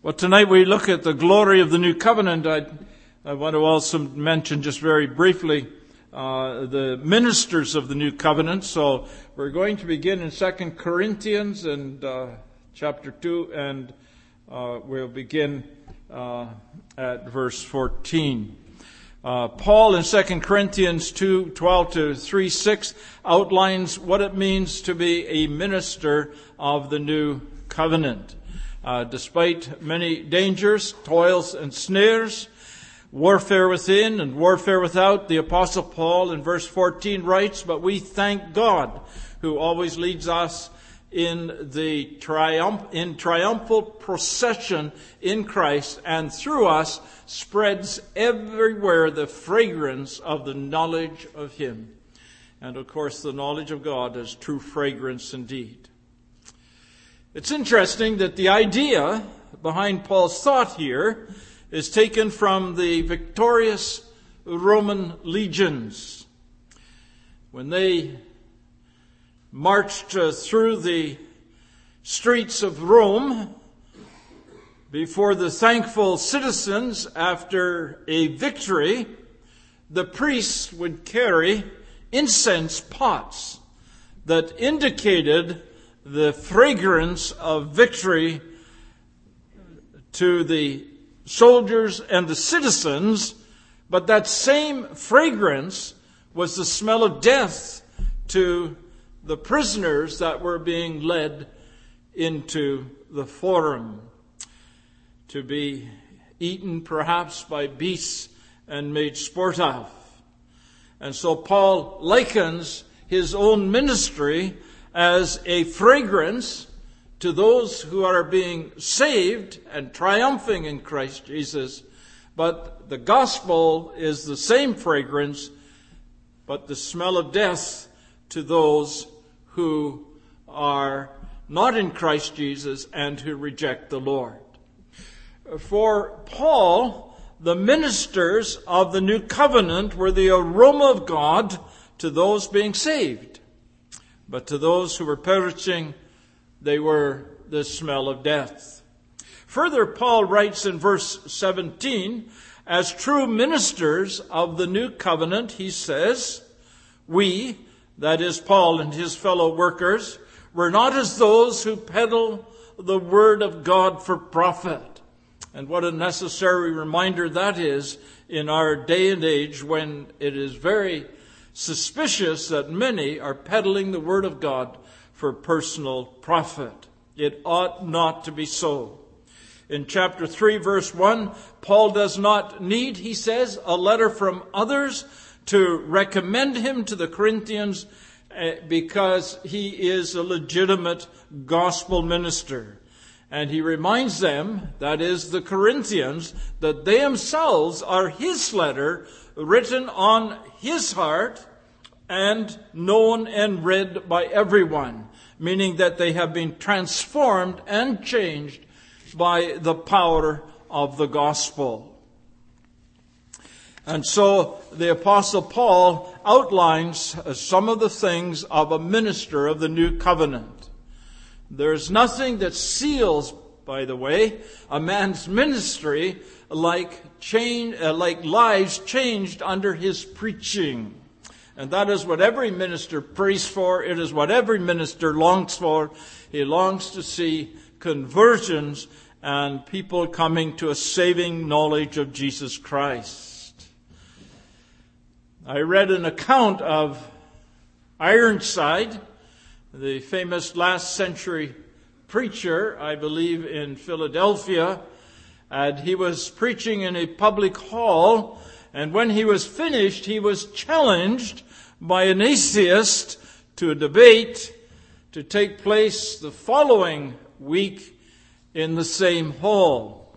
Well, tonight we look at the glory of the new covenant. I want to also mention just very briefly the ministers of the new covenant. So we're going to begin in 2 Corinthians and chapter 2, and we'll begin at verse 14. Paul in 2 Corinthians 2:12 to 3:6 outlines what it means to be a minister of the new covenant. Despite many dangers, toils, and snares, warfare within and warfare without, the Apostle Paul in verse 14 writes, "But we thank God, who always leads us in the triumphal procession in Christ, and through us spreads everywhere the fragrance of the knowledge of Him." And of course, the knowledge of God is true fragrance indeed. It's interesting that the idea behind Paul's thought here is taken from the victorious Roman legions. When they marched through the streets of Rome before the thankful citizens after a victory, the priests would carry incense pots that indicated the fragrance of victory to the soldiers and the citizens, but that same fragrance was the smell of death to the prisoners that were being led into the forum to be eaten perhaps by beasts and made sport of. And so Paul likens his own ministry as a fragrance to those who are being saved and triumphing in Christ Jesus. But the gospel is the same fragrance, but the smell of death to those who are not in Christ Jesus and who reject the Lord. For Paul, the ministers of the new covenant were the aroma of God to those being saved. But to those who were perishing, they were the smell of death. Further, Paul writes in verse 17, as true ministers of the new covenant, he says, "We," that is Paul and his fellow workers, "were not as those who peddle the word of God for profit." And what a necessary reminder that is in our day and age when it is very suspicious that many are peddling the word of God for personal profit. It ought not to be so. In chapter 3, verse 1, Paul does not need, he says, a letter from others to recommend him to the Corinthians because he is a legitimate gospel minister. And he reminds them, that is the Corinthians, that they themselves are his letter written on his heart and known and read by everyone, meaning that they have been transformed and changed by the power of the gospel. And so the Apostle Paul outlines some of the things of a minister of the new covenant. There's nothing that seals, by the way, a man's ministry like lives changed under his preaching. And that is what every minister prays for. It is what every minister longs for. He longs to see conversions and people coming to a saving knowledge of Jesus Christ. I read an account of Ironside, the famous last century preacher, I believe in Philadelphia, and he was preaching in a public hall, and when he was finished, he was challenged by an atheist to a debate to take place the following week in the same hall.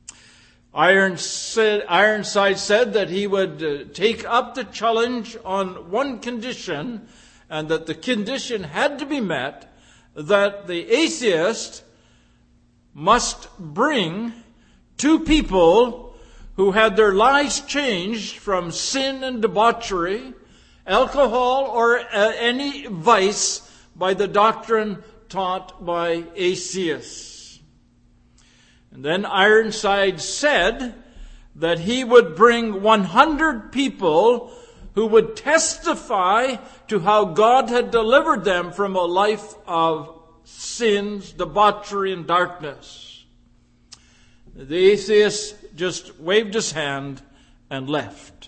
Ironside said that he would take up the challenge on one condition, and that the condition had to be met, that the atheist must bring two people who had their lives changed from sin and debauchery, alcohol, or any vice by the doctrine taught by atheists. And then Ironside said that he would bring 100 people who would testify to how God had delivered them from a life of sins, debauchery, and darkness. The atheist just waved his hand and left.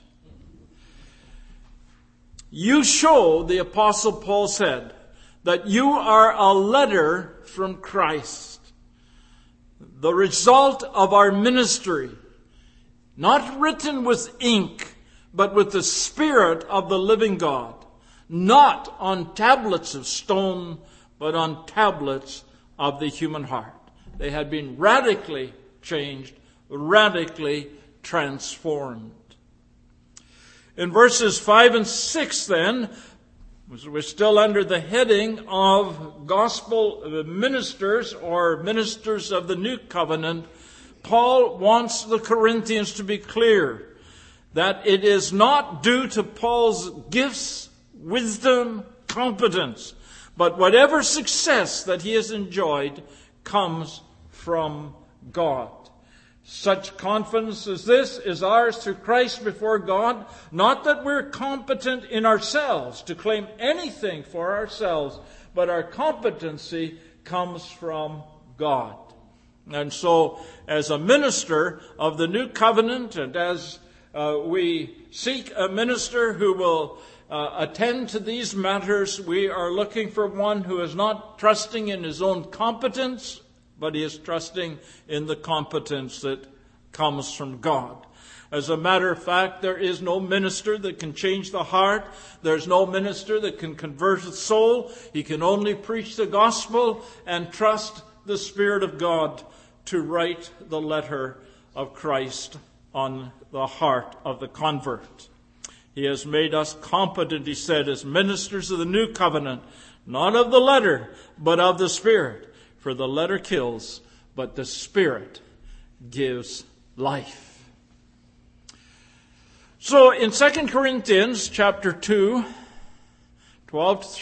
You show, the Apostle Paul said, that you are a letter from Christ, the result of our ministry, not written with ink, but with the Spirit of the living God, not on tablets of stone, but on tablets of the human heart. They had been radically changed, radically transformed. In verses 5 and 6 then, we're still under the heading of gospel ministers or ministers of the new covenant. Paul wants the Corinthians to be clear that it is not due to Paul's gifts, wisdom, competence, but whatever success that he has enjoyed comes from God. Such confidence as this is ours through Christ before God, not that we're competent in ourselves to claim anything for ourselves, but our competency comes from God. And so, as a minister of the new covenant, and as we seek a minister who will attend to these matters, we are looking for one who is not trusting in his own competence, but he is trusting in the competence that comes from God. As a matter of fact, there is no minister that can change the heart. There's no minister that can convert the soul. He can only preach the gospel and trust the Spirit of God to write the letter of Christ on the heart of the convert. He has made us competent, he said, as ministers of the new covenant, not of the letter, but of the Spirit. For the letter kills, but the Spirit gives life. So in 2 Corinthians chapter 2, 12,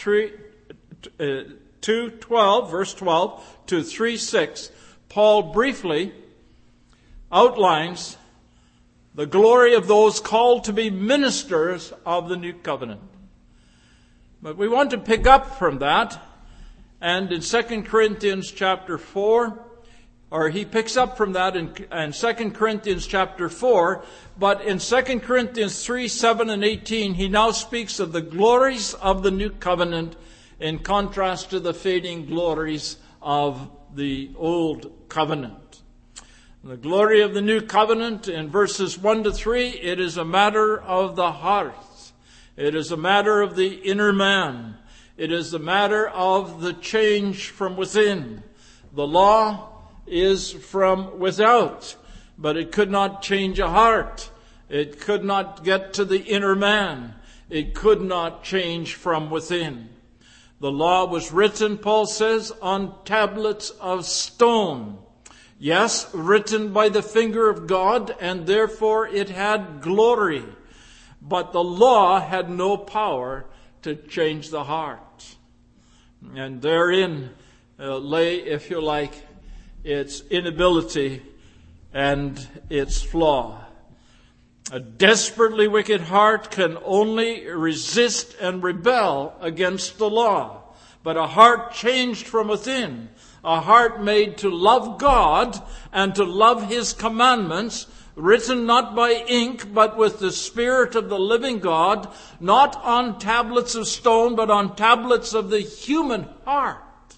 verse 12 to 3:6, Paul briefly outlines the glory of those called to be ministers of the new covenant. But we want to pick up from that. And in 2 Corinthians chapter 4, or he picks up from that in 2 Corinthians chapter 4, but in 2 Corinthians 3, 7 and 18, he now speaks of the glories of the new covenant in contrast to the fading glories of the old covenant. The glory of the new covenant in verses 1 to 3, it is a matter of the heart. It is a matter of the inner man. It is a matter of the change from within. The law is from without, but it could not change a heart. It could not get to the inner man. It could not change from within. The law was written, Paul says, on tablets of stone. Yes, written by the finger of God, and therefore it had glory. But the law had no power to change the heart. And therein lay, if you like, its inability and its flaw. A desperately wicked heart can only resist and rebel against the law. But a heart changed from within, a heart made to love God and to love His commandments, written not by ink, but with the Spirit of the living God, not on tablets of stone, but on tablets of the human heart,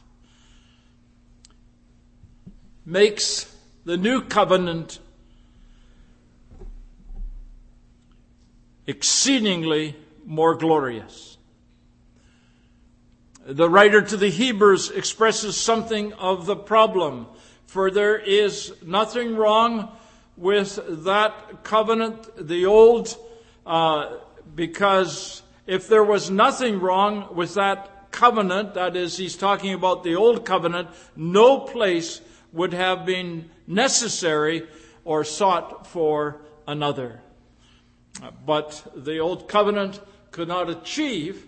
makes the new covenant exceedingly more glorious. The writer to the Hebrews expresses something of the problem, for there is nothing wrong with that covenant, the old, because if there was nothing wrong with that covenant, that is, he's talking about the old covenant, no place would have been necessary or sought for another. But the old covenant could not achieve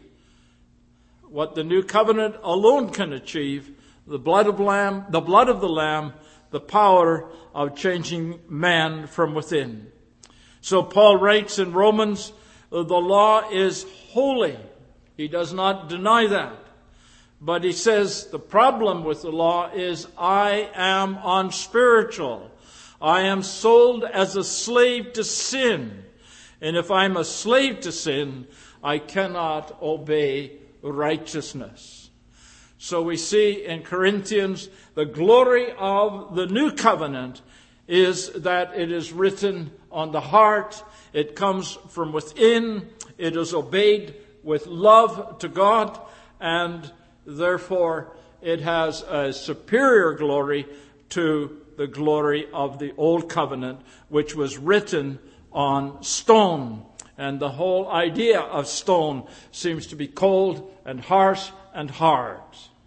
what the new covenant alone can achieve: the blood of the Lamb, the power of changing man from within. So Paul writes in Romans, the law is holy. He does not deny that. But he says the problem with the law is I am unspiritual. I am sold as a slave to sin. And if I'm a slave to sin, I cannot obey righteousness. So we see in Corinthians, the glory of the new covenant is that it is written on the heart. It comes from within. It is obeyed with love to God. And therefore, it has a superior glory to the glory of the old covenant, which was written on stone. And the whole idea of stone seems to be cold and harsh and hard.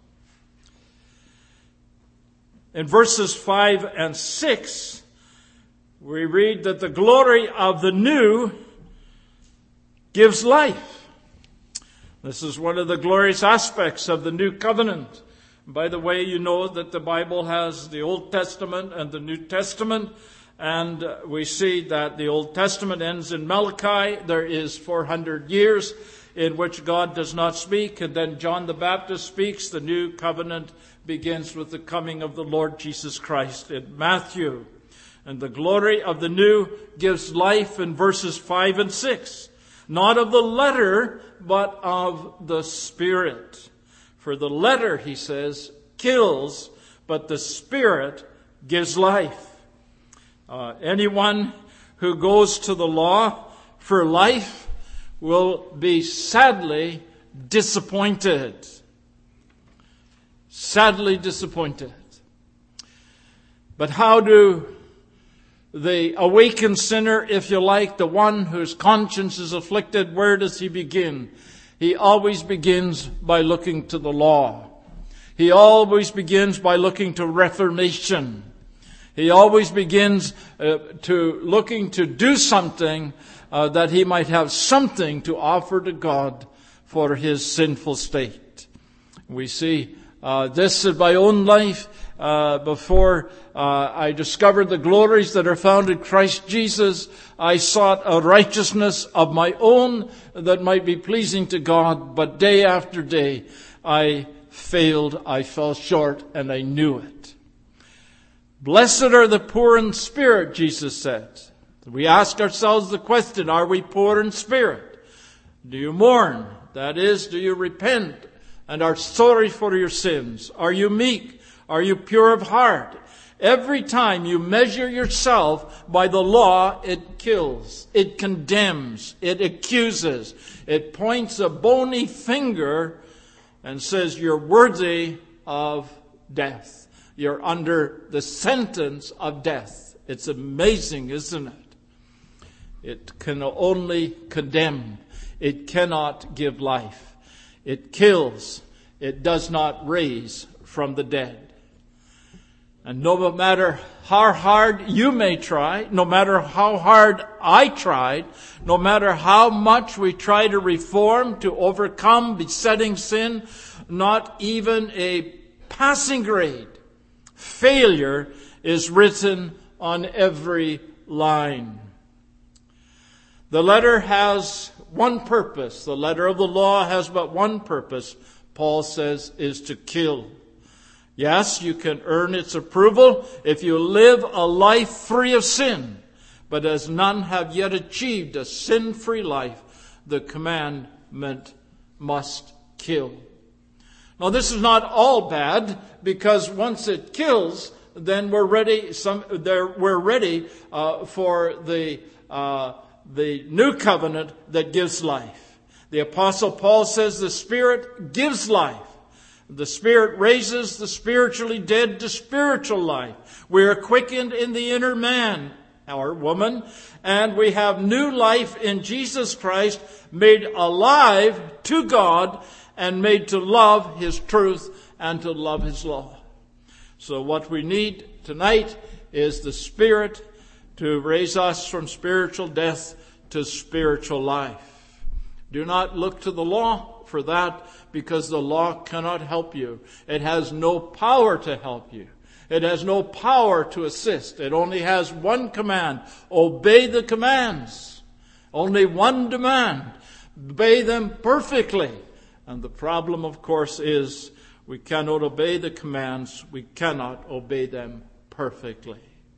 In verses 5 and 6, we read that the glory of the new gives life. This is one of the glorious aspects of the new covenant. By the way, you know that the Bible has the Old Testament and the New Testament. And we see that the Old Testament ends in Malachi. There is 400 years in which God does not speak. And then John the Baptist speaks. The new covenant begins with the coming of the Lord Jesus Christ in Matthew. And the glory of the new gives life in verses 5 and 6. Not of the letter, but of the Spirit. For the letter, he says, kills, but the Spirit gives life. Anyone who goes to the law for life will be sadly disappointed. Sadly disappointed. But how do the awakened sinner, if you like, the one whose conscience is afflicted, where does he begin? He always begins by looking to the law. He always begins by looking to reformation. He always begins to looking to do something that he might have something to offer to God for his sinful state. We see this in my own life. Before I discovered the glories that are found in Christ Jesus, I sought a righteousness of my own that might be pleasing to God. But day after day, I failed, I fell short, and I knew it. Blessed are the poor in spirit, Jesus said. We ask ourselves the question, are we poor in spirit? Do you mourn? That is, do you repent and are sorry for your sins? Are you meek? Are you pure of heart? Every time you measure yourself by the law, it kills, it condemns, it accuses, it points a bony finger and says you're worthy of death. You're under the sentence of death. It's amazing, isn't it? It can only condemn. It cannot give life. It kills. It does not raise from the dead. And no matter how hard you may try, no matter how hard I tried, no matter how much we try to reform, to overcome besetting sin, not even a passing grade failure is written on every line. The letter has one purpose. The letter of the law has but one purpose, Paul says, is to kill. Yes, you can earn its approval if you live a life free of sin. But as none have yet achieved a sin-free life, the commandment must kill. Now, this is not all bad, because once it kills, then we're ready. We're ready for the new covenant that gives life. The Apostle Paul says the Spirit gives life. The Spirit raises the spiritually dead to spiritual life. We are quickened in the inner man, our woman, and we have new life in Jesus Christ, made alive to God and made to love His truth and to love His law. So what we need tonight is the Spirit to raise us from spiritual death to spiritual life. Do not look to the law for that, because the law cannot help you. It has no power to help you. It has no power to assist. It only has one command: obey the commands. Only one demand: obey them perfectly. And the problem, of course, is we cannot obey the commands. We cannot obey them perfectly.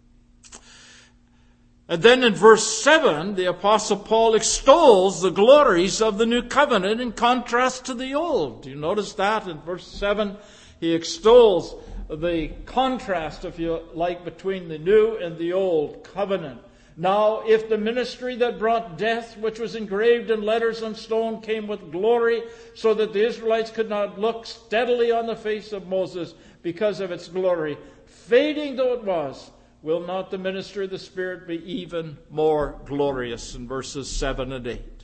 And then in verse 7, the Apostle Paul extols the glories of the new covenant in contrast to the old. Do you notice that? In verse 7, he extols the contrast, if you like, between the new and the old covenant. Now, if the ministry that brought death, which was engraved in letters on stone, came with glory, so that the Israelites could not look steadily on the face of Moses because of its glory, fading though it was, will not the ministry of the Spirit be even more glorious? In verses 7 and 8.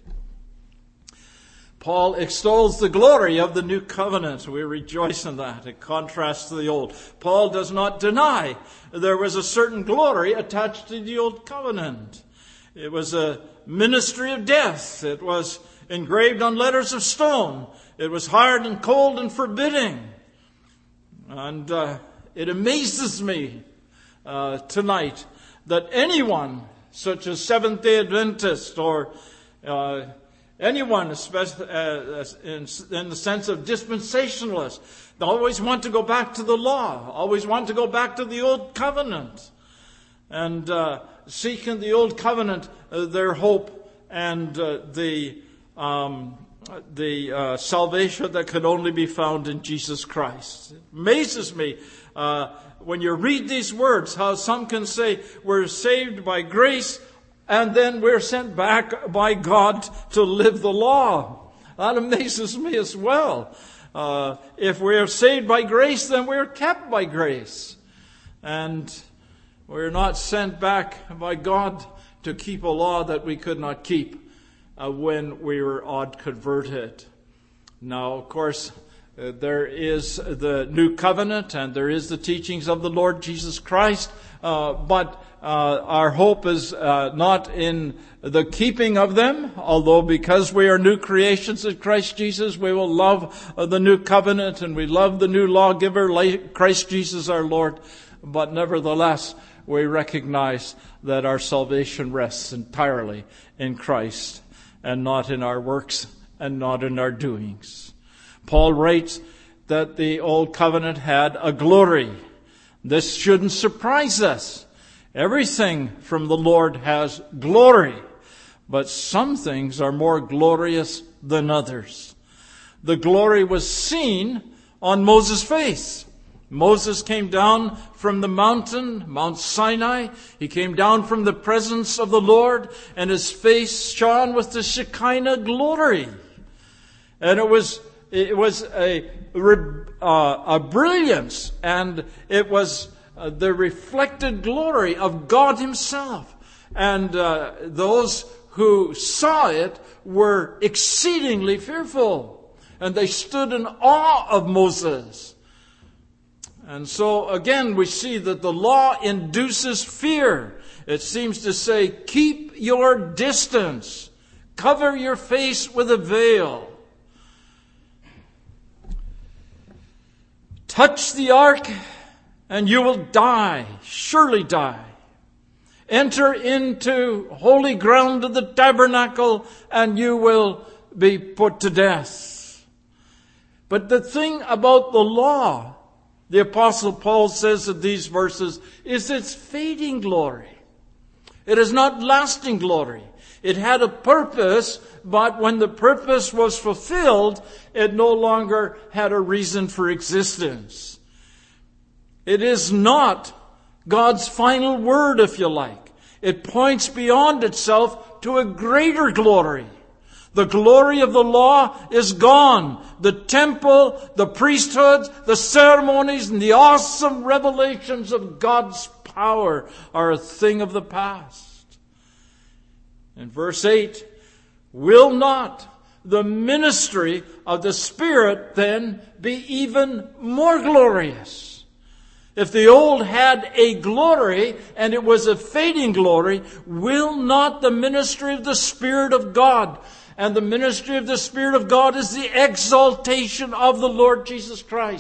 Paul extols the glory of the new covenant. We rejoice in that, in contrast to the old. Paul does not deny there was a certain glory attached to the old covenant. It was a ministry of death. It was engraved on letters of stone. It was hard and cold and forbidding. And it amazes me tonight that anyone, such as Seventh-day Adventist or anyone, especially in the sense of dispensationalists, they always want to go back to the law, always want to go back to the old covenant, and seek in the old covenant their hope and the salvation that could only be found in Jesus Christ. It amazes me when you read these words, how some can say we're saved by grace and then we're sent back by God to live the law. That amazes me as well. If we're saved by grace, then we're kept by grace. And we're not sent back by God to keep a law that we could not keep when we were odd converted. Now, of course, there is the new covenant and there is the teachings of the Lord Jesus Christ, but our hope is not in the keeping of them, although because we are new creations in Christ Jesus, we will love the new covenant and we love the new lawgiver, like Christ Jesus our Lord. But nevertheless, we recognize that our salvation rests entirely in Christ and not in our works and not in our doings. Paul writes that the old covenant had a glory. This shouldn't surprise us. Everything from the Lord has glory, but some things are more glorious than others. The glory was seen on Moses' face. Moses came down from the mountain, Mount Sinai. He came down from the presence of the Lord, and his face shone with the Shekinah glory. And it was a brilliance, and it was the reflected glory of God himself. And those who saw it were exceedingly fearful, and they stood in awe of Moses. And so again we see that the law induces fear. It seems to say, keep your distance, cover your face with a veil. Touch the ark and you will die, surely die. Enter into holy ground of the tabernacle and you will be put to death. But the thing about the law, the Apostle Paul says in these verses, is its fading glory. It is not lasting glory. It had a purpose, but when the purpose was fulfilled, it no longer had a reason for existence. It is not God's final word, if you like. It points beyond itself to a greater glory. The glory of the law is gone. The temple, the priesthood, the ceremonies, and the awesome revelations of God's power are a thing of the past. In verse 8, will not the ministry of the Spirit then be even more glorious? If the old had a glory and it was a fading glory, will not the ministry of the Spirit of God? And the ministry of the Spirit of God is the exaltation of the Lord Jesus Christ.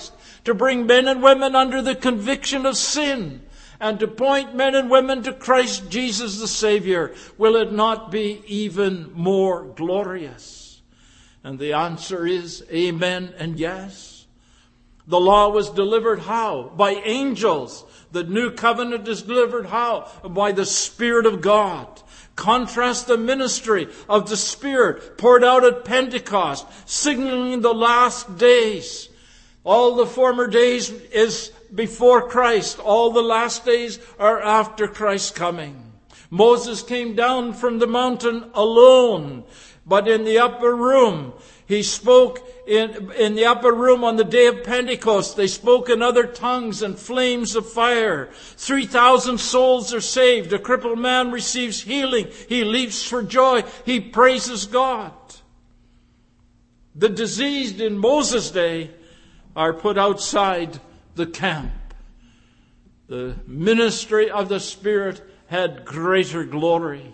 to bring men and women under the conviction of sin, and to point men and women to Christ Jesus the Savior, will it not be even more glorious? And the answer is amen and yes. The law was delivered how? By angels. The new covenant is delivered how? By the Spirit of God. Contrast the ministry of the Spirit poured out at Pentecost, signaling the last days. All the former days is before Christ. All the last days are after Christ's coming. Moses came down from the mountain alone, but in the upper room, he spoke in the upper room on the day of Pentecost. They spoke in other tongues and flames of fire. 3,000 souls are saved. A crippled man receives healing. He leaps for joy. He praises God. The diseased in Moses' day are put outside the camp. The ministry of the Spirit had greater glory.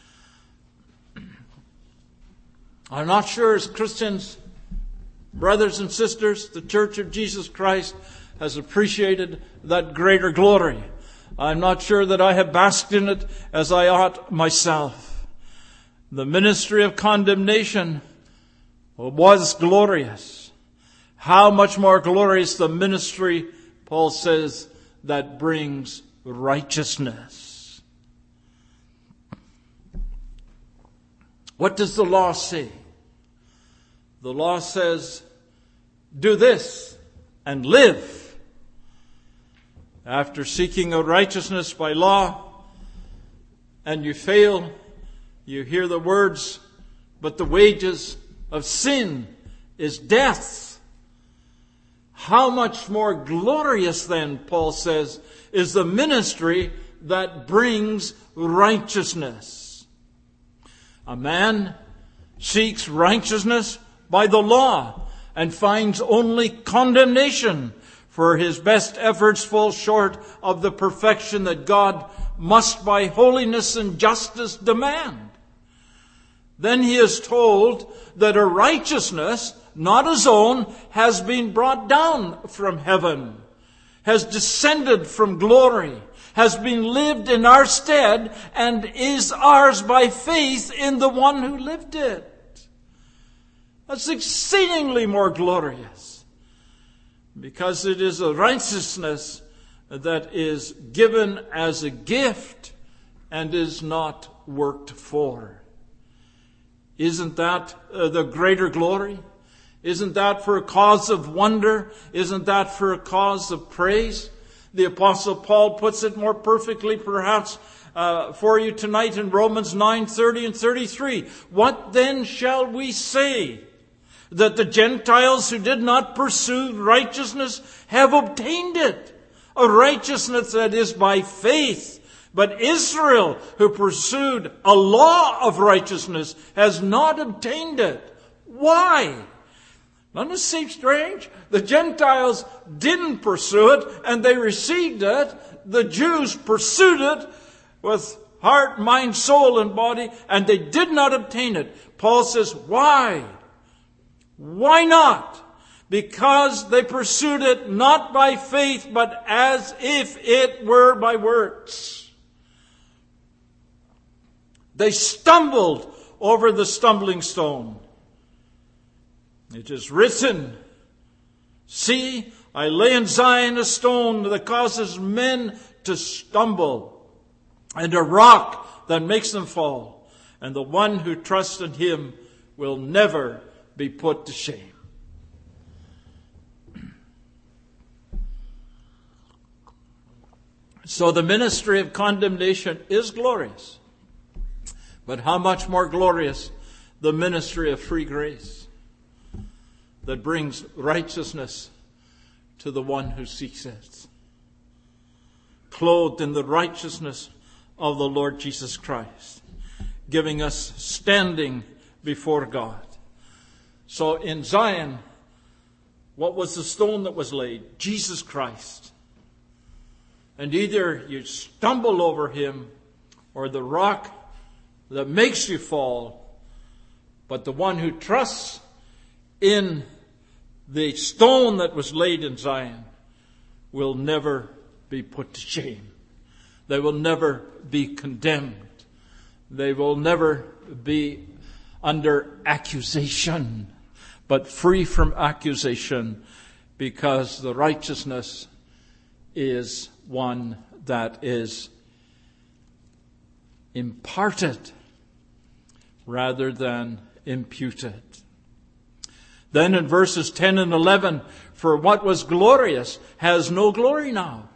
I'm not sure as Christians, brothers and sisters, the Church of Jesus Christ has appreciated that greater glory. I'm not sure that I have basked in it as I ought myself. The ministry of condemnation was glorious. How much more glorious the ministry, Paul says, that brings righteousness. What does the law say? The law says, do this and live. After seeking a righteousness by law and you fail, you hear the words, but the wages of sin is death. How much more glorious then, Paul says, is the ministry that brings righteousness. A man seeks righteousness by the law and finds only condemnation, for his best efforts fall short of the perfection that God must by holiness and justice demand. Then he is told that a righteousness, not his own, has been brought down from heaven, has descended from glory, has been lived in our stead, and is ours by faith in the one who lived it. That's exceedingly more glorious, because it is a righteousness that is given as a gift and is not worked for. Isn't that the greater glory? Isn't that for a cause of wonder? Isn't that for a cause of praise? The Apostle Paul puts it more perfectly, perhaps, for you tonight in Romans 9:30 and 33. What then shall we say? That the Gentiles who did not pursue righteousness have obtained it. A righteousness that is by faith. But Israel, who pursued a law of righteousness, has not obtained it. Why? Doesn't it seem strange? The Gentiles didn't pursue it, and they received it. The Jews pursued it with heart, mind, soul, and body, and they did not obtain it. Paul says, why? Why not? Because they pursued it not by faith, but as if it were by works. They stumbled over the stumbling stone. It is written, see, I lay in Zion a stone that causes men to stumble, and a rock that makes them fall. And the one who trusts in him will never be put to shame. So the ministry of condemnation is glorious. But how much more glorious the ministry of free grace that brings righteousness to the one who seeks it. Clothed in the righteousness of the Lord Jesus Christ, giving us standing before God. So in Zion, what was the stone that was laid? Jesus Christ. And either you stumble over him or the rock that makes you fall. But the one who trusts in the stone that was laid in Zion will never be put to shame. They will never be condemned. They will never be under accusation, but free from accusation, because the righteousness is one that is imparted rather than imputed. Then in verses 10 and 11, for what was glorious has no glory now.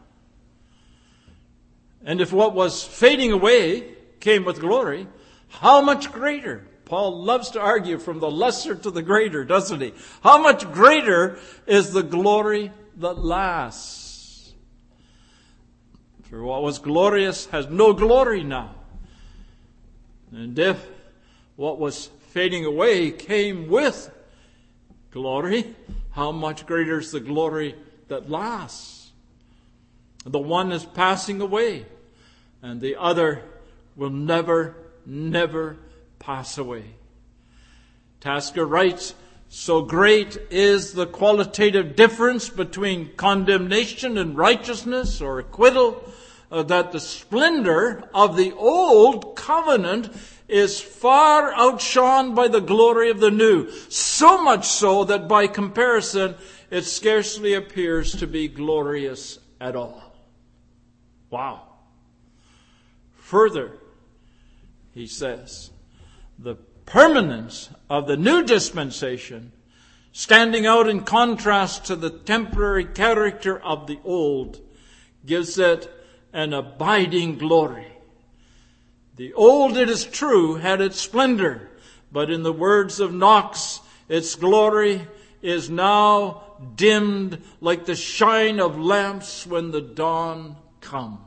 And if what was fading away came with glory, how much greater? Paul loves to argue from the lesser to the greater, doesn't he? How much greater is the glory that lasts? For what was glorious has no glory now. And if what was fading away came with glory, how much greater is the glory that lasts? The one is passing away, and the other will never, never pass away. Tasker writes, so great is the qualitative difference between condemnation and righteousness or acquittal that the splendor of the old covenant is far outshone by the glory of the new. So much so that by comparison, it scarcely appears to be glorious at all. Wow. Further, he says, the permanence of the new dispensation, standing out in contrast to the temporary character of the old, gives it an abiding glory. The old, it is true, had its splendor, but in the words of Knox, its glory is now dimmed like the shine of lamps when the dawn comes.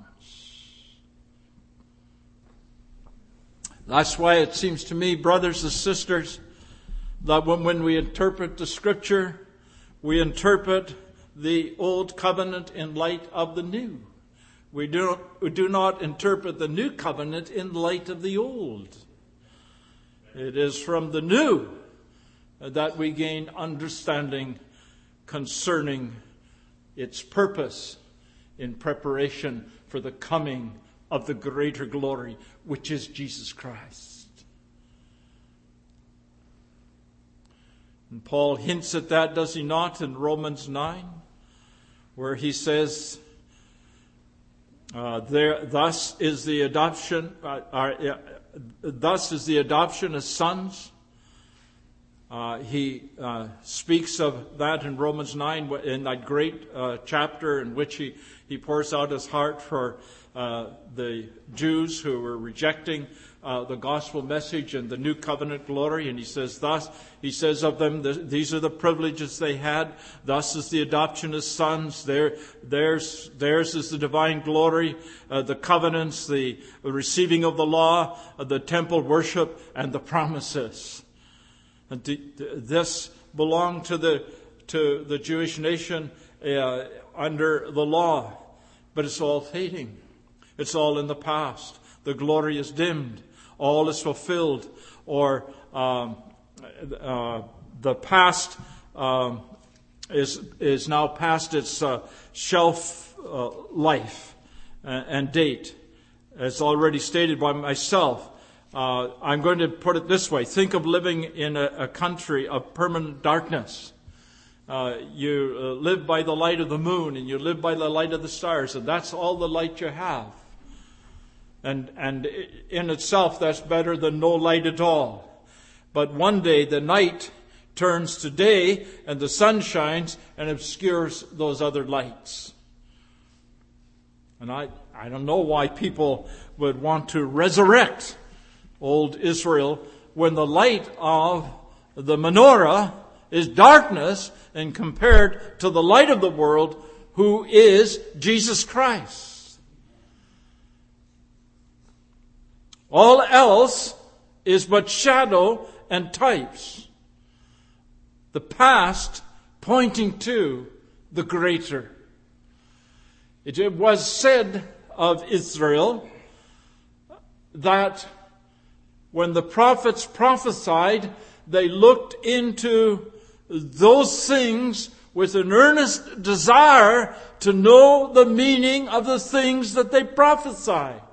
That's why it seems to me, brothers and sisters, that when we interpret the Scripture, we interpret the Old Covenant in light of the New. We do not interpret the New Covenant in light of the Old. It is from the New that we gain understanding concerning its purpose in preparation for the coming of the greater glory, which is Jesus Christ. And Paul hints at that, does he not, in Romans 9, where he says, thus is the adoption as sons. He speaks of that in Romans 9, in that great chapter in which he pours out his heart for the Jews who were rejecting the gospel message and the new covenant glory. And he says of them, these are the privileges they had. Thus is the adoption as sons. Theirs is the divine glory, the covenants, the receiving of the law, the temple worship, and the promises. And this belonged to the Jewish nation under the law. But it's all fading. It's all in the past. The glory is dimmed. All is fulfilled. Or the past is now past its shelf life and date. It's already stated by myself. I'm going to put it this way. Think of living in a country of permanent darkness. You live by the light of the moon, and you live by the light of the stars, and that's all the light you have. And in itself, that's better than no light at all. But one day the night turns to day, and the sun shines and obscures those other lights. And I don't know why people would want to resurrect old Israel when the light of the menorah is darkness and compared to the light of the world, who is Jesus Christ. All else is but shadow and types. The past pointing to the greater. It was said of Israel that when the prophets prophesied, they looked into those things with an earnest desire to know the meaning of the things that they prophesied.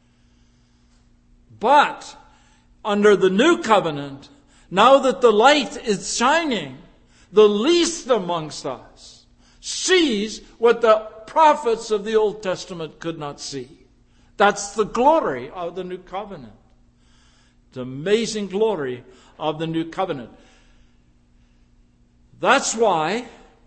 But under the new covenant, now that the light is shining, the least amongst us sees what the prophets of the Old Testament could not see. That's the glory of the new covenant. The amazing glory of the new covenant. That's why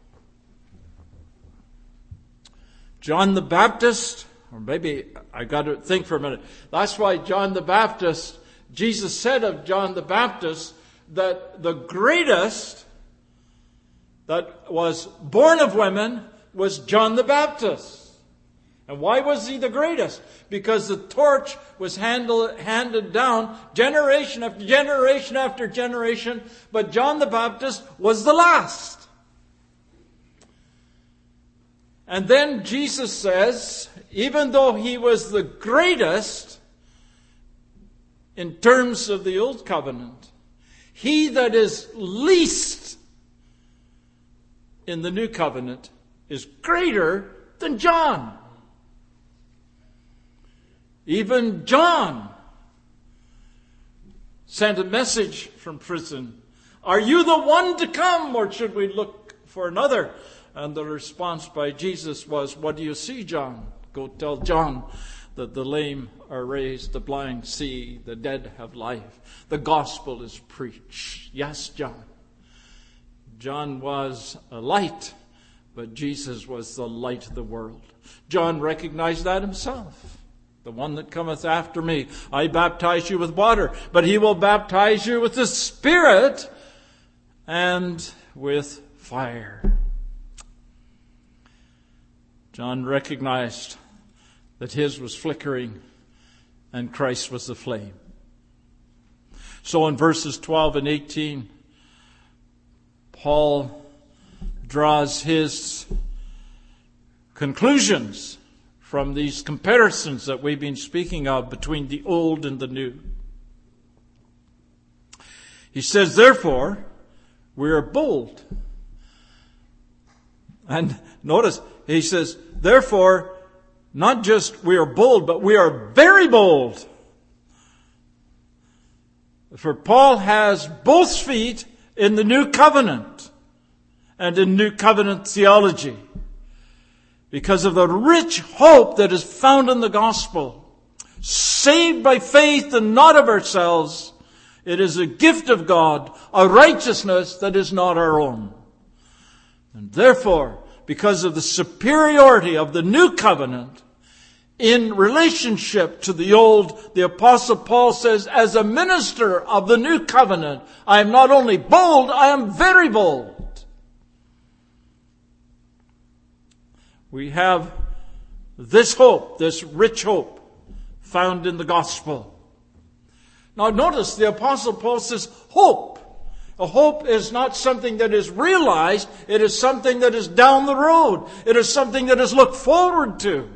John the Baptist, or maybe I got to think for a minute. That's why John the Baptist, Jesus said of John the Baptist that the greatest that was born of women was John the Baptist. And why was he the greatest? Because the torch was handed down generation after generation after generation, but John the Baptist was the last. And then Jesus says, even though he was the greatest in terms of the Old Covenant, he that is least in the New Covenant is greater than John. Even John sent a message from prison. Are you the one to come, or should we look for another? And the response by Jesus was, what do you see, John? Go tell John that the lame are raised, the blind see, the dead have life. The gospel is preached. Yes, John. John was a light, but Jesus was the light of the world. John recognized that himself. The one that cometh after me, I baptize you with water, but he will baptize you with the Spirit and with fire. John recognized that his was flickering and Christ was the flame. So in verses 12 and 18, Paul draws his conclusions from these comparisons that we've been speaking of between the old and the new. He says, therefore, we are bold. And notice, he says, therefore, not just we are bold, but we are very bold. For Paul has both feet in the new covenant and in new covenant theology, because of the rich hope that is found in the gospel. Saved by faith and not of ourselves, it is a gift of God, a righteousness that is not our own. And therefore, because of the superiority of the new covenant in relationship to the old, the Apostle Paul says, as a minister of the new covenant, I am not only bold, I am very bold. We have this hope, this rich hope, found in the gospel. Now notice the Apostle Paul says hope. A hope is not something that is realized. It is something that is down the road. It is something that is looked forward to.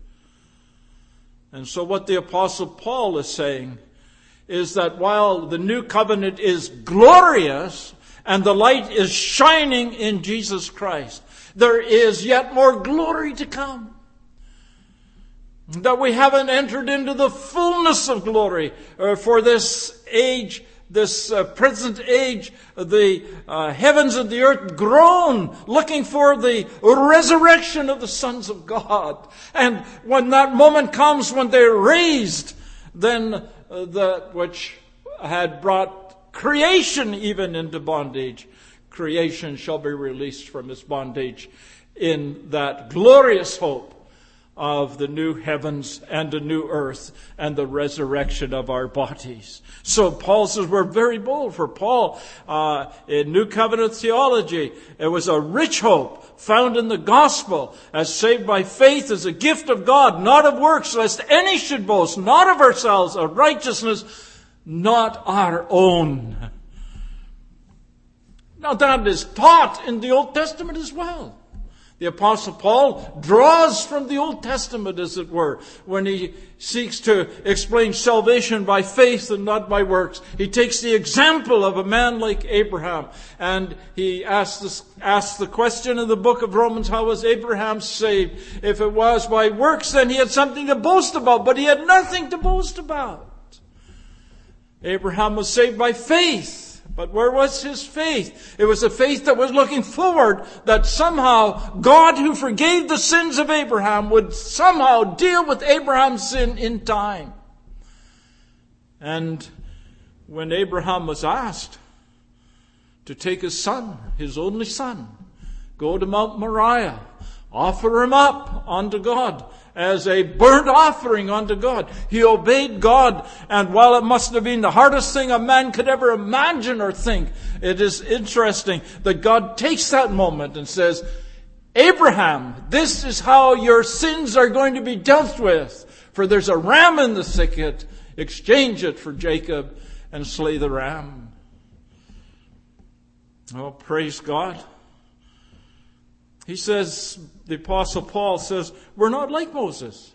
And so what the Apostle Paul is saying is that while the new covenant is glorious and the light is shining in Jesus Christ, there is yet more glory to come. That we haven't entered into the fullness of glory for this age, this present age. The heavens and the earth groan, looking for the resurrection of the sons of God. And when that moment comes, when they're raised, then that which had brought creation even into bondage, creation shall be released from its bondage in that glorious hope of the new heavens and the new earth and the resurrection of our bodies. So Paul says we're very bold. For Paul, in New Covenant theology, it was a rich hope found in the gospel, as saved by faith, as a gift of God, not of works, lest any should boast, not of ourselves, a righteousness not our own. Now that is taught in the Old Testament as well. The Apostle Paul draws from the Old Testament, as it were, when he seeks to explain salvation by faith and not by works. He takes the example of a man like Abraham, and he asks the question in the book of Romans, how was Abraham saved? If it was by works, then he had something to boast about, but he had nothing to boast about. Abraham was saved by faith. But where was his faith? It was a faith that was looking forward, that somehow God, who forgave the sins of Abraham, would somehow deal with Abraham's sin in time. And when Abraham was asked to take his son, his only son, go to Mount Moriah, offer him up unto God as a burnt offering unto God, he obeyed God. And while it must have been the hardest thing a man could ever imagine or think, it is interesting that God takes that moment and says, Abraham, this is how your sins are going to be dealt with. For there's a ram in the thicket. Exchange it for Jacob and slay the ram. Oh, praise God. He says, the Apostle Paul says, we're not like Moses,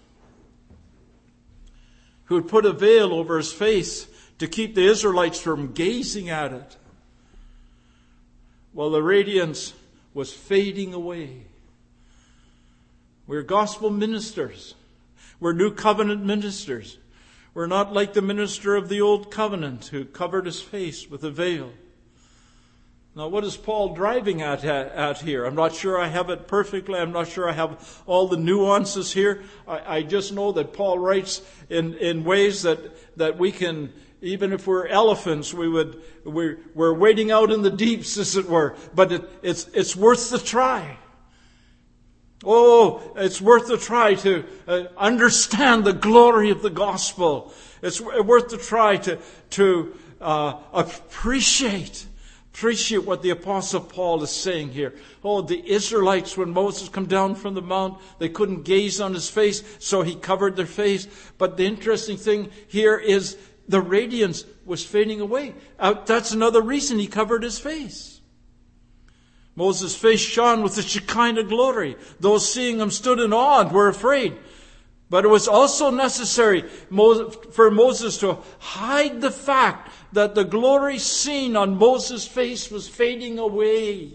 who had put a veil over his face to keep the Israelites from gazing at it, while the radiance was fading away. We're gospel ministers. We're new covenant ministers. We're not like the minister of the old covenant who covered his face with a veil. Now, what is Paul driving at here? I'm not sure I have it perfectly. I'm not sure I have all the nuances here. I just know that Paul writes in ways that we can, even if we're elephants, we're wading out in the deeps, as it were. But it's worth the try. Oh, it's worth the try to understand the glory of the gospel. It's worth the try to appreciate what the Apostle Paul is saying here. Oh, the Israelites, when Moses came down from the mount, they couldn't gaze on his face, so he covered their face. But the interesting thing here is the radiance was fading away. That's another reason he covered his face. Moses' face shone with the Shekinah glory. Those seeing him stood in awe and were afraid. But it was also necessary for Moses to hide the fact that the glory seen on Moses' face was fading away.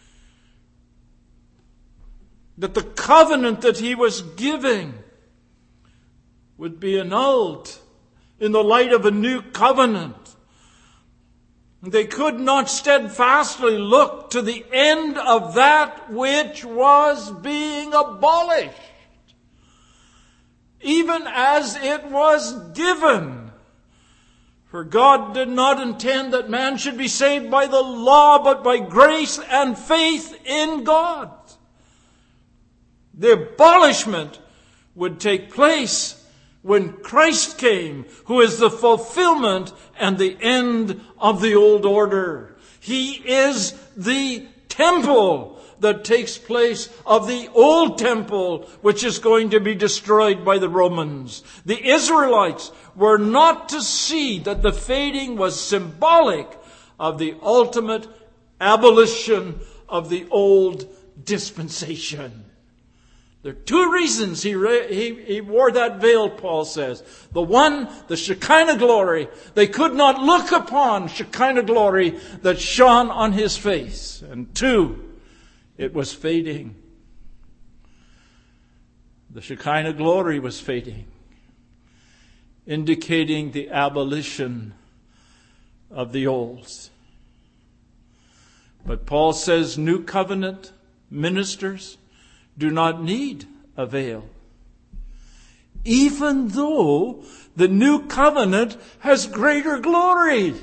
That the covenant that he was giving would be annulled in the light of a new covenant. They could not steadfastly look to the end of that which was being abolished, even as it was given. For God did not intend that man should be saved by the law, but by grace and faith in God. The abolishment would take place when Christ came, who is the fulfillment and the end of the old order. He is the temple that takes place of the old temple, which is going to be destroyed by the Romans. The Israelites were not to see that the fading was symbolic of the ultimate abolition of the old dispensation. There are two reasons he wore that veil, Paul says. The one, the Shekinah glory. They could not look upon Shekinah glory that shone on his face. And two, it was fading. The Shekinah glory was fading, indicating the abolition of the old. But Paul says new covenant ministers do not need a veil, even though the new covenant has greater glory.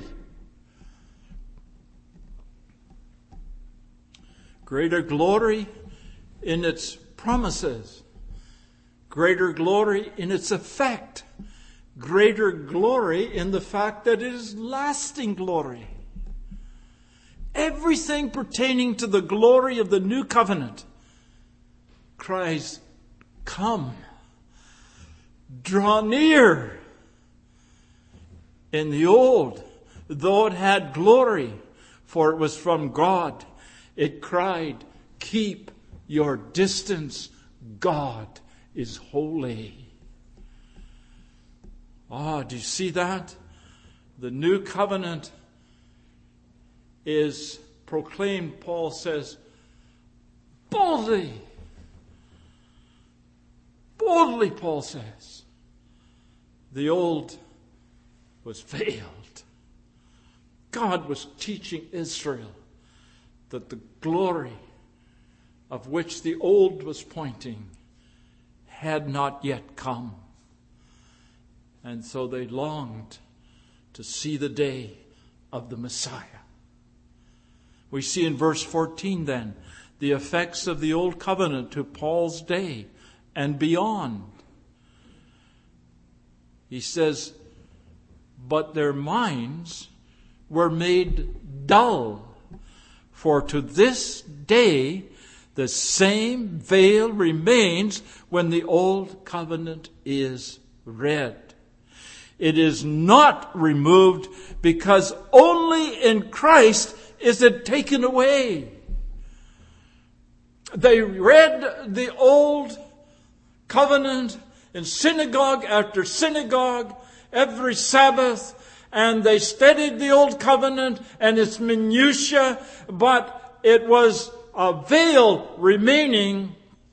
Greater glory in its promises. Greater glory in its effect. Greater glory in the fact that it is lasting glory. Everything pertaining to the glory of the new covenant cries, come, draw near. In the old, though it had glory, for it was from God, it cried, keep your distance. God is holy. Do you see that? The new covenant is proclaimed, Paul says, boldly. Boldly, Paul says. The old was veiled. God was teaching Israel that the glory of which the old was pointing had not yet come. And so they longed to see the day of the Messiah. We see in verse 14 then the effects of the old covenant to Paul's day and beyond. He says, but their minds were made dull, for to this day the same veil remains when the old covenant is read. It is not removed because only in Christ is it taken away. They read the old covenant in synagogue after synagogue every Sabbath, and they studied the old covenant and its minutiae, but it was a veil remaining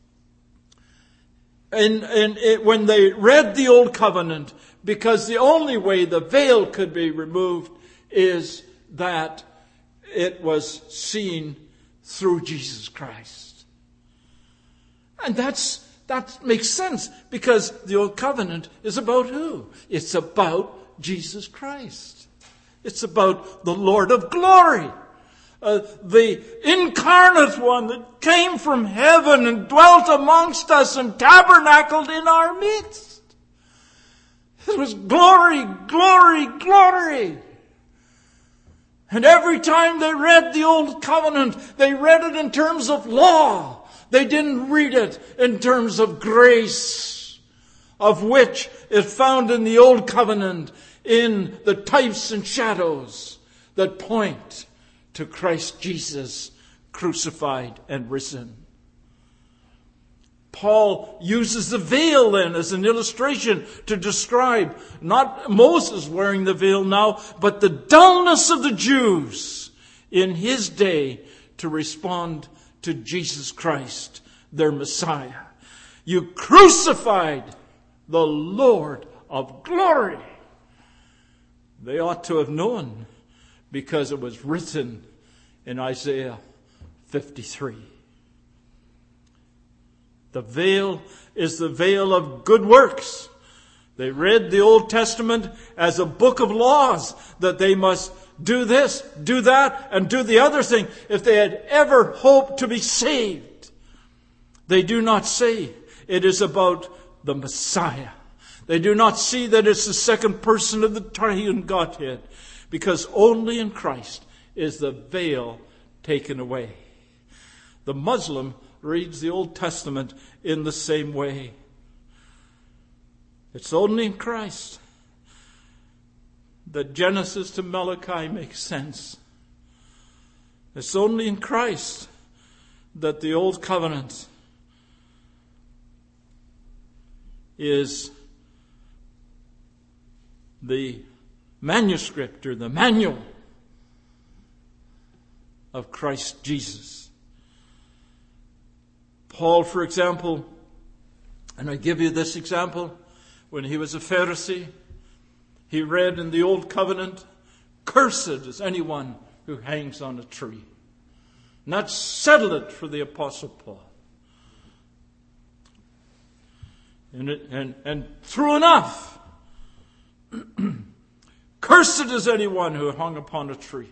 when they read the old covenant, because the only way the veil could be removed is that it was seen through Jesus Christ. And that makes sense, because the old covenant is about who? It's about Jesus Christ. It's about the Lord of glory. The incarnate one that came from heaven and dwelt amongst us and tabernacled in our midst. It was glory, glory, glory. And every time they read the old covenant, they read it in terms of law. They didn't read it in terms of grace, of which is found in the old covenant in the types and shadows that point to Christ Jesus crucified and risen. Paul uses the veil then as an illustration to describe not Moses wearing the veil now, but the dullness of the Jews in his day to respond to Jesus Christ, their Messiah. You crucified the Lord of glory. They ought to have known, because it was written in Isaiah 53. The veil is the veil of good works. They read the Old Testament as a book of laws, that they must do this, do that, and do the other thing if they had ever hoped to be saved. They do not say it is about the Messiah. They do not see that it's the second person of the triune Godhead, because only in Christ is the veil taken away. The Muslim reads the Old Testament in the same way. It's only in Christ that Genesis to Malachi makes sense. It's only in Christ that the Old Covenant is the manuscript or the manual of Christ Jesus. Paul, for example, and I give you this example, when he was a Pharisee, he read in the Old Covenant, "Cursed is anyone who hangs on a tree." And that settled it for the Apostle Paul. And true enough, cursed is anyone who hung upon a tree.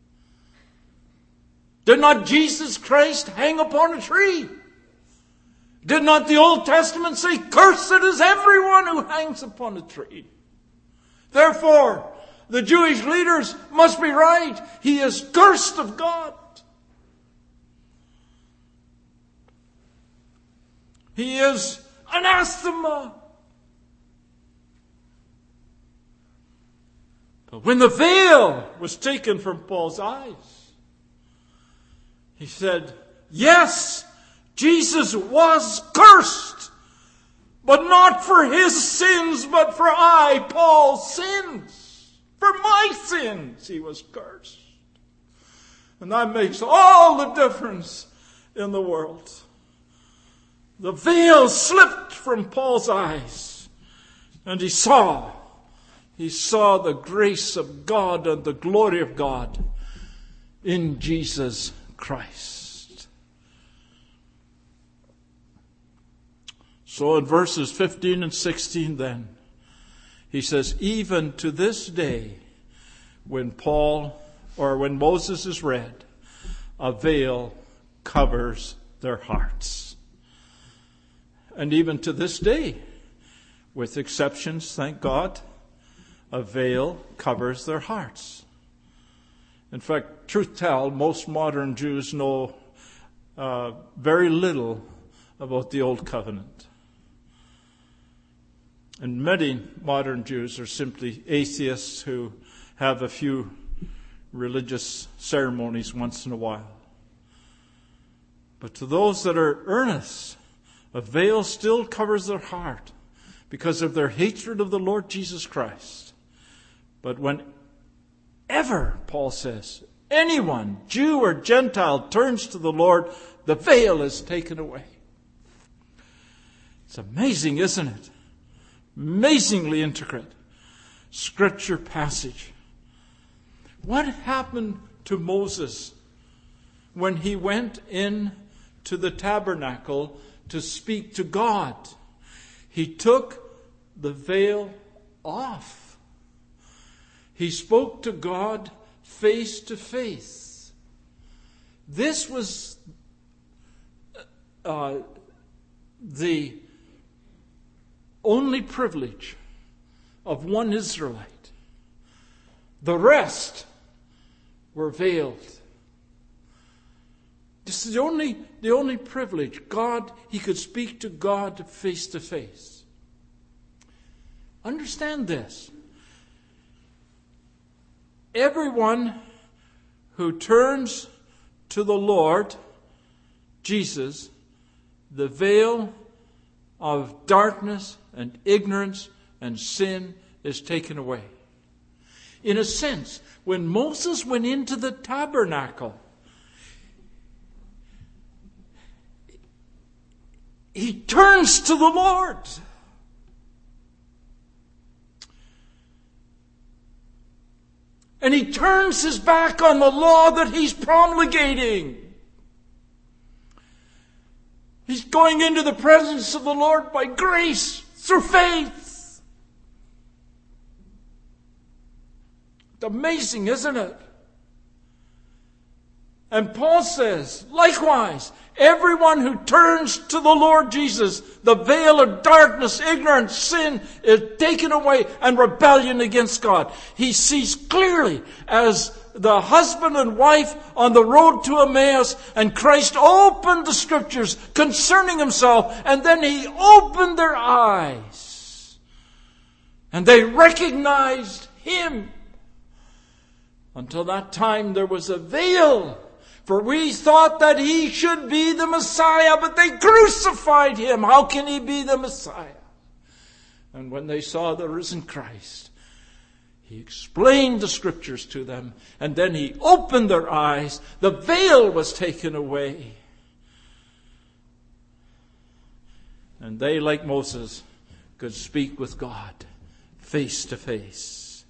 Did not Jesus Christ hang upon a tree? Did not the Old Testament say, "Cursed is everyone who hangs upon a tree"? Therefore, the Jewish leaders must be right. He is cursed of God. He is anathema. But when the veil was taken from Paul's eyes, he said, "Yes, Jesus was cursed, but not for his sins, but for Paul's sins. For my sins he was cursed. And that makes all the difference in the world. The veil slipped from Paul's eyes, and he saw the grace of God and the glory of God in Jesus Christ. So in verses 15 and 16 then, he says, even to this day, when Moses is read, a veil covers their hearts. And even to this day, with exceptions, thank God, a veil covers their hearts. In fact, truth tell, most modern Jews know very little about the Old Covenant. And many modern Jews are simply atheists who have a few religious ceremonies once in a while. But to those that are earnest, a veil still covers their heart because of their hatred of the Lord Jesus Christ. But whenever, Paul says, anyone, Jew or Gentile, turns to the Lord, the veil is taken away. It's amazing, isn't it? Amazingly intricate scripture passage. What happened to Moses when he went in to the tabernacle to speak to God? He took the veil off. He spoke to God face to face. This was the only privilege of one Israelite. The rest were veiled. This is the only privilege. He could speak to God face to face. Understand this. Everyone who turns to the Lord Jesus, the veil of darkness and ignorance and sin is taken away. In a sense, when Moses went into the tabernacle, he turns to the Lord. And he turns his back on the law that he's promulgating. He's going into the presence of the Lord by grace, through faith. It's amazing, isn't it? And Paul says, likewise, everyone who turns to the Lord Jesus, the veil of darkness, ignorance, sin is taken away and rebellion against God. He sees clearly as the husband and wife on the road to Emmaus, and Christ opened the scriptures concerning himself, and then he opened their eyes. And they recognized him. Until that time there was a veil. For we thought that he should be the Messiah, but they crucified him. How can he be the Messiah? And when they saw the risen Christ, he explained the scriptures to them, and then he opened their eyes. The veil was taken away. And they, like Moses, could speak with God face to face.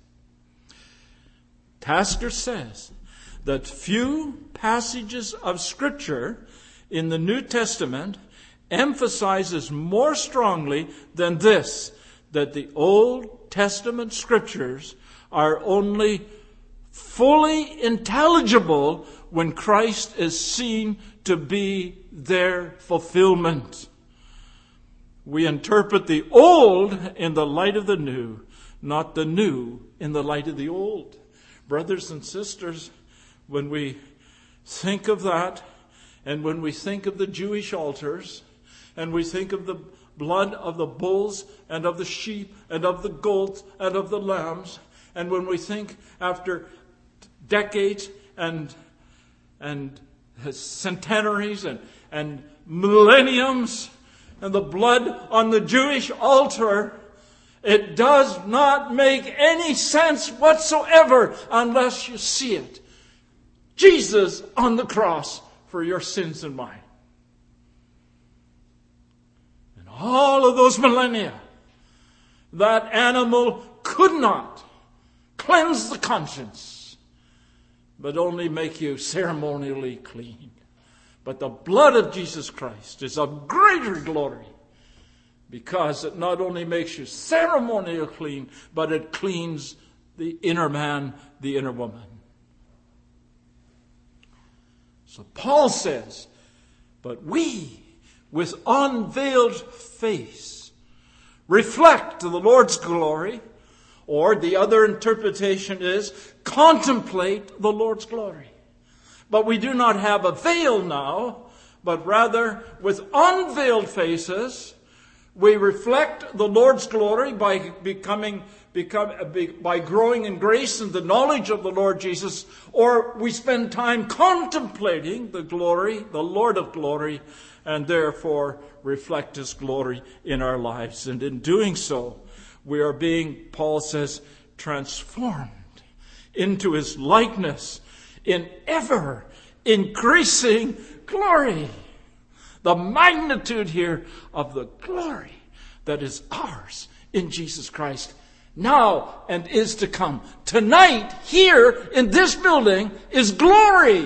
Tasker says that few passages of Scripture in the New Testament emphasizes more strongly than this, that the Old Testament Scriptures are only fully intelligible when Christ is seen to be their fulfillment. We interpret the old in the light of the new, not the new in the light of the old. Brothers and sisters, when we think of that, and when we think of the Jewish altars, and we think of the blood of the bulls and of the sheep and of the goats and of the lambs, and when we think after decades and centenaries and millenniums and the blood on the Jewish altar, it does not make any sense whatsoever unless you see it. Jesus on the cross for your sins and mine. And all of those millennia, that animal could not cleanse the conscience, but only make you ceremonially clean. But the blood of Jesus Christ is of greater glory, because it not only makes you ceremonially clean, but it cleans the inner man, the inner woman. So Paul says, but we, with unveiled face, reflect the Lord's glory, or the other interpretation is, contemplate the Lord's glory. But we do not have a veil now, but rather with unveiled faces, we reflect the Lord's glory by by growing in grace and the knowledge of the Lord Jesus, or we spend time contemplating the glory, the Lord of glory, and therefore reflect His glory in our lives. And in doing so, we are being, Paul says, transformed into His likeness in ever increasing glory. The magnitude here of the glory that is ours in Jesus Christ now and is to come. Tonight, here in this building, is glory.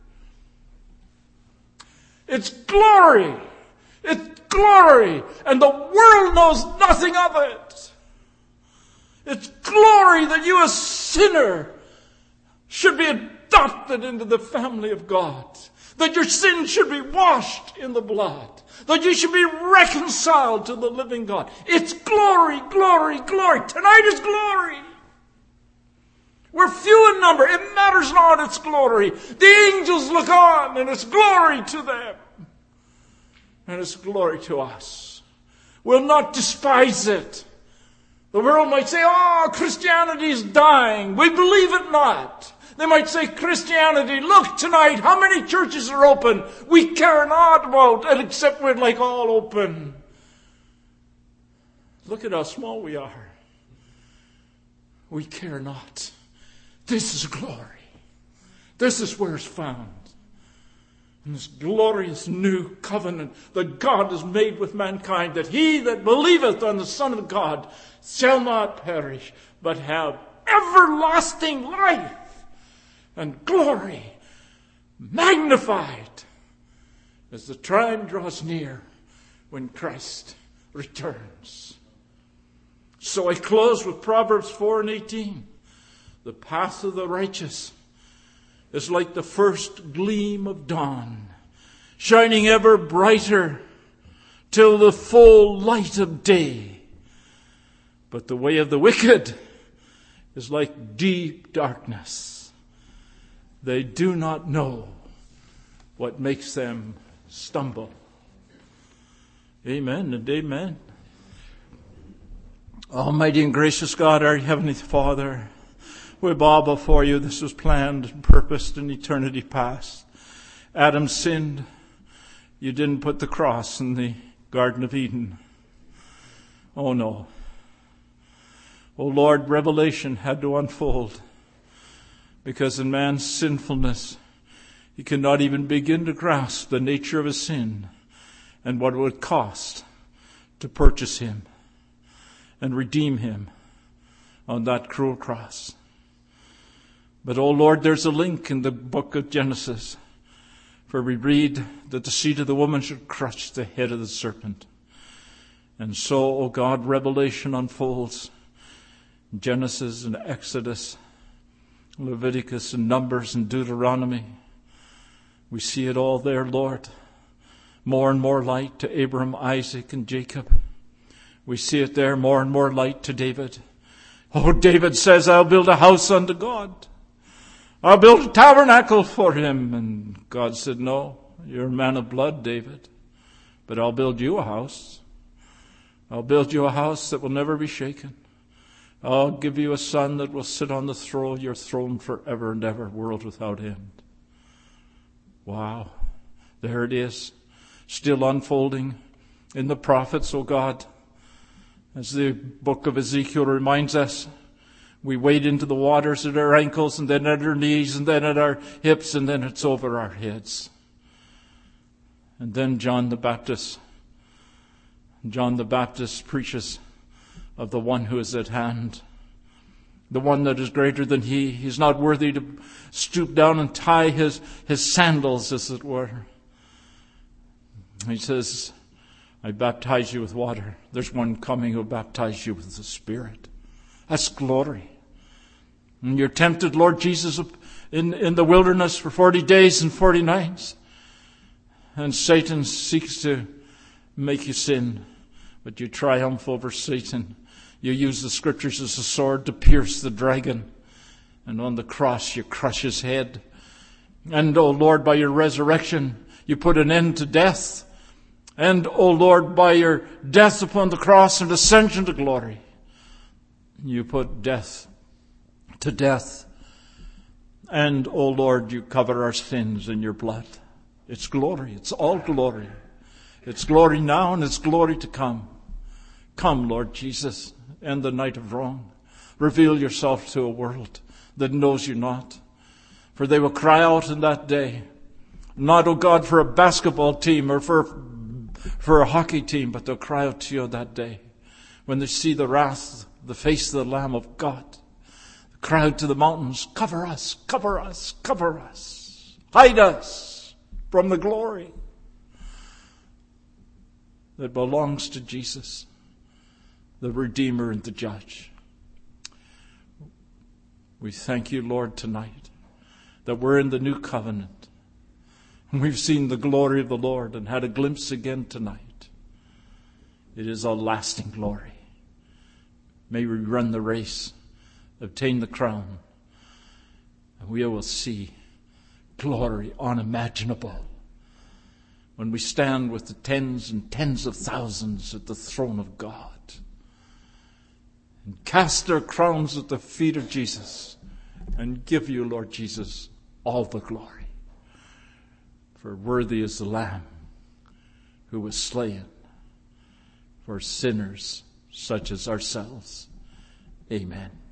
It's glory. It's glory. And the world knows nothing of it. It's glory that you, a sinner, should be adopted into the family of God. That your sins should be washed in the blood. That you should be reconciled to the living God. It's glory, glory, glory. Tonight is glory. We're few in number. It matters not, it's glory. The angels look on and it's glory to them. And it's glory to us. We'll not despise it. The world might say, oh, Christianity is dying. We believe it not. They might say, Christianity, look tonight, how many churches are open? We care not about it, except we're like all open. Look at how small we are. We care not. This is glory. This is where it's found. In this glorious new covenant that God has made with mankind, that he that believeth on the Son of God shall not perish, but have everlasting life. And glory magnified as the time draws near when Christ returns. So I close with Proverbs 4:18. The path of the righteous is like the first gleam of dawn, shining ever brighter till the full light of day. But the way of the wicked is like deep darkness. They do not know what makes them stumble. Amen and amen. Almighty and gracious God, our Heavenly Father, we bow before you. This was planned and purposed in eternity past. Adam sinned. You didn't put the cross in the Garden of Eden. Oh no. Oh Lord, revelation had to unfold. Because in man's sinfulness, he cannot even begin to grasp the nature of his sin and what it would cost to purchase him and redeem him on that cruel cross. But, oh Lord, there's a link in the book of Genesis, for we read that the seed of the woman should crush the head of the serpent. And so, oh God, revelation unfolds in Genesis and Exodus, Leviticus and Numbers and Deuteronomy. We see it all there, Lord. More and more light to Abraham, Isaac, and Jacob. We see it there, more and more light to David. Oh, David says, I'll build a house unto God. I'll build a tabernacle for him. And God said, no, you're a man of blood, David. But I'll build you a house. I'll build you a house that will never be shaken. I'll give you a son that will sit on the throne, your throne forever and ever, world without end. Wow. There it is. still unfolding in the prophets, O God. As the book of Ezekiel reminds us, we wade into the waters at our ankles and then at our knees and then at our hips and then it's over our heads. And then John the Baptist preaches of the one who is at hand, the one that is greater than he. He's not worthy to stoop down and tie his sandals, as it were. He says, I baptize you with water. There's one coming who will baptize you with the Spirit. That's glory. And you're tempted, Lord Jesus, in the wilderness for 40 days and 40 nights. And Satan seeks to make you sin. But you triumph over Satan. You use the Scriptures as a sword to pierce the dragon. And on the cross you crush his head. And, O Lord, by your resurrection, you put an end to death. And, O Lord, by your death upon the cross and ascension to glory, you put death to death. And, O Lord, you cover our sins in your blood. It's glory. It's all glory. It's glory now and it's glory to come. Come, Lord Jesus, end the night of wrong. Reveal yourself to a world that knows you not. For they will cry out in that day, not, O God, for a basketball team or for a hockey team, but they'll cry out to you that day when they see the wrath, the face of the Lamb of God. They cry out to the mountains, cover us, cover us, cover us. Hide us from the glory that belongs to Jesus, the Redeemer and the Judge. We thank you, Lord, tonight that we're in the new covenant. And we've seen the glory of the Lord and had a glimpse again tonight. It is a lasting glory. May we run the race, obtain the crown, and we will see glory unimaginable when we stand with the tens and tens of thousands at the throne of God and cast our crowns at the feet of Jesus and give you, Lord Jesus, all the glory. For worthy is the Lamb who was slain for sinners such as ourselves. Amen.